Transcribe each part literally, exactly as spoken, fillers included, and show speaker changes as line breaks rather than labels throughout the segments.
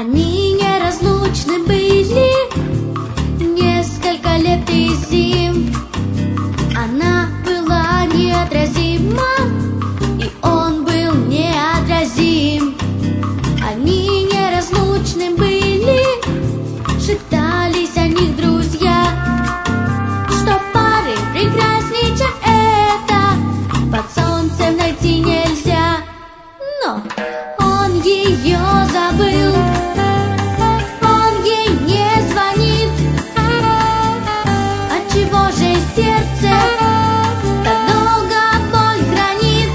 Они неразлучны были несколько лет и зим. Она была неотразима, и он был неотразим. Они неразлучны были, шептались о них друзья, что пары прекрасней, чем это, под солнцем найти нельзя. Но он ее забыл, он ей не звонит. Отчего же сердце так долго боль хранит?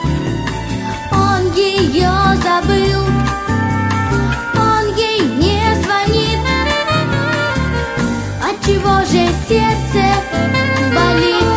Он ее забыл, он ей не звонит. Отчего же сердце болит?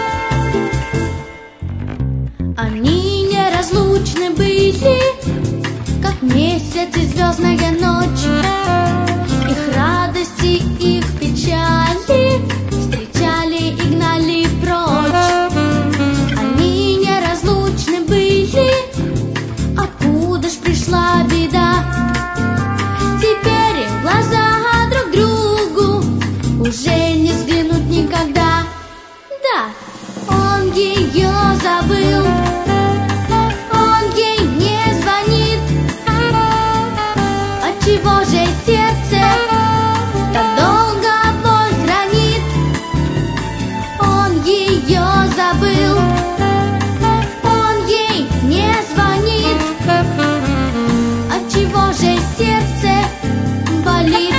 Они неразлучны были, как месяц и звездная ночь. Их радости, их печали встречали и гнали прочь. Они неразлучны были, откуда ж пришла беда? Теперь им в глаза друг другу уже не взглянуть никогда. Да, он ее забыл, он ей не звонит. Отчего же сердце так долго боль хранит? Он ее забыл, он ей не звонит. Отчего же сердце болит?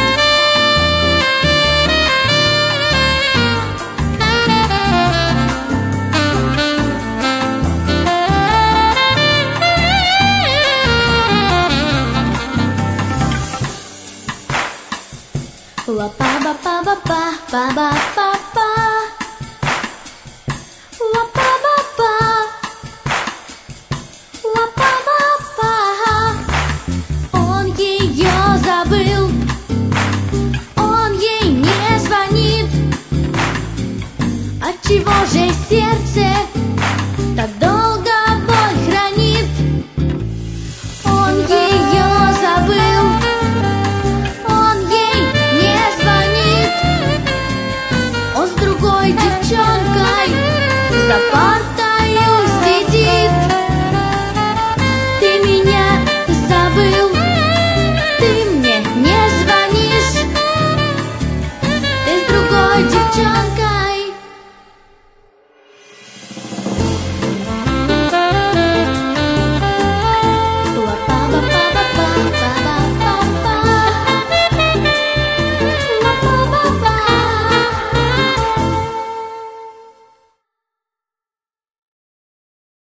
Ла-па-ба-па-ба-па-ба-ба-па-па. Ла-па-ба-па. Ла-па-ба-па. Он ее забыл, он ей не звонит. Отчего же сердце так долго боль хранит? Он ее забыл, он ей не звонит. Он с другой девчонкой за партою сидит. Ты меня забыл, ты мне не звонишь. Ты с другой девчонкой